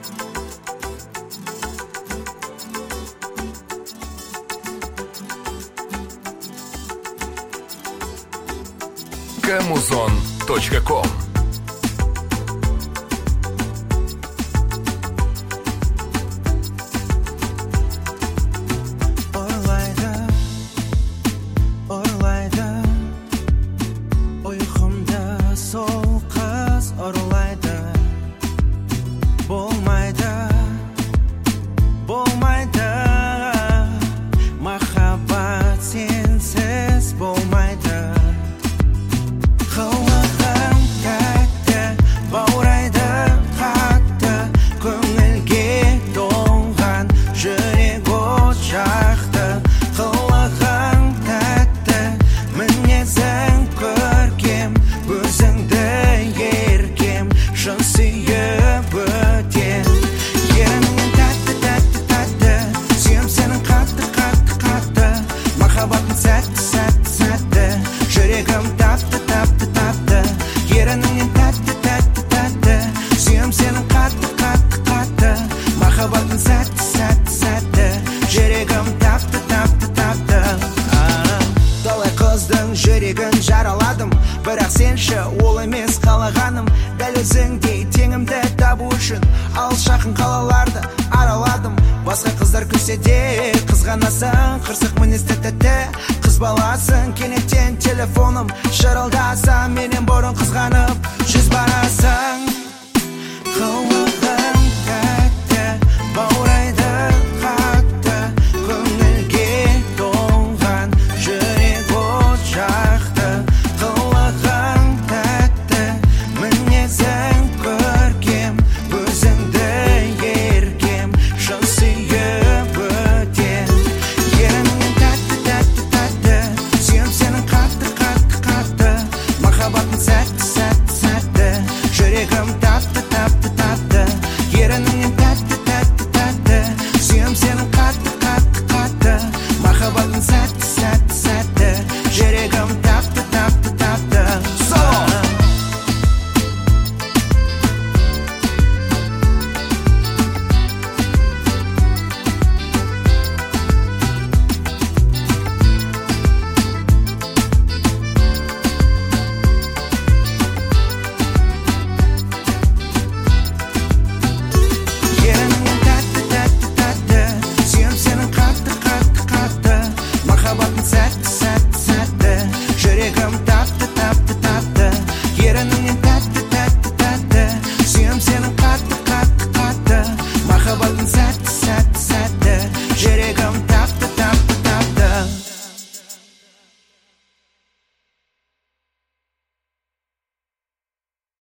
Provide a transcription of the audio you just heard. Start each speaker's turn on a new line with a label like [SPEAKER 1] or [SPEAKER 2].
[SPEAKER 1] Kamuzon.com.
[SPEAKER 2] Жүрегін жараладым, бірақ сенші ол емес қалағаным. Дәл өзіңдей теңімді табу үшін алыс жақын қалаларды араладым. Басқа қыздар күлсе де қызғанасың, қырсық мінезді тәтті қыз баласың. Кенеттен телефоным шырылдаса, менен бұрын қызғанып жүз барасың.